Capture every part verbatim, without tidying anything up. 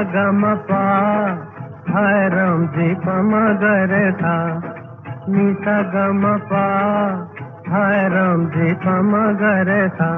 ग म पा हाय राम जी प म ग रे सा नी सा ग म पा हाय राम जी प म ग रे सा।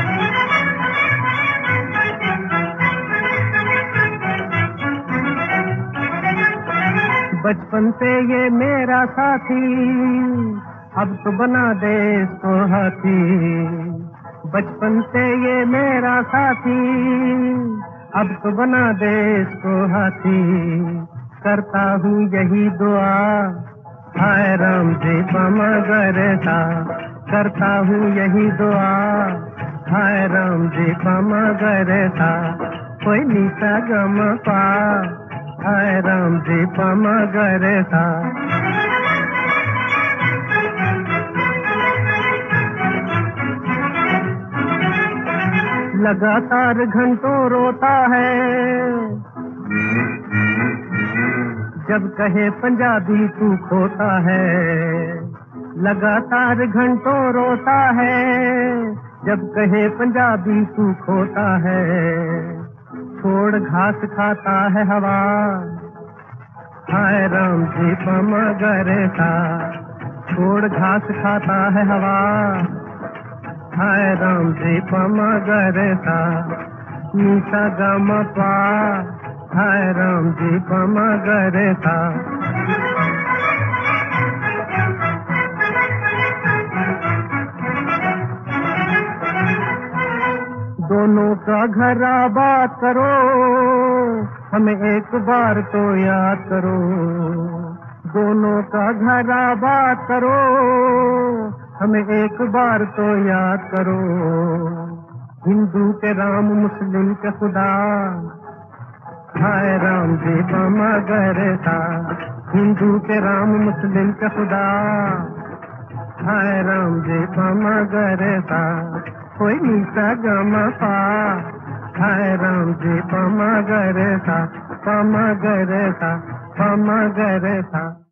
बचपन से ये मेरा साथी अब तो बना दे इसको हाथी। बचपन से ये मेरा साथी अब तो बना दे इसको हाथी। करता हूँ यही दुआ हाय राम जी प म ग रे सा। करता हूँ यही दुआ हाय राम जी प म ग रे सा। कोई नी सा ग म पा हाय राम जी प म ग रे सा। लगातार घंटों रोता है जब कहे पंजाबी तू खोता है। लगातार घंटों रोता है जब कहे पंजाबी तू खोता है। छोड़ घास खाता है हवा हाय राम जी प म ग रे सा। छोड़ घास खाता है हवा हाय राम जी प म ग रे सा। नी सा ग म पा हाय राम जी प म ग रे सा। दोनों का घर आबाद करो हमें एक बार तो याद करो। दोनों का घर आबाद करो हमें एक बार तो याद करो। हिंदू के राम मुस्लिम के खुदा हाय राम जी प म ग रे सा। हिंदू के राम मुस्लिम के खुदा हाय राम जी प म ग रे सा। कोई नी सा ग म पा हाय राम जी प म ग रे सा प म ग रे सा प म ग रे सा।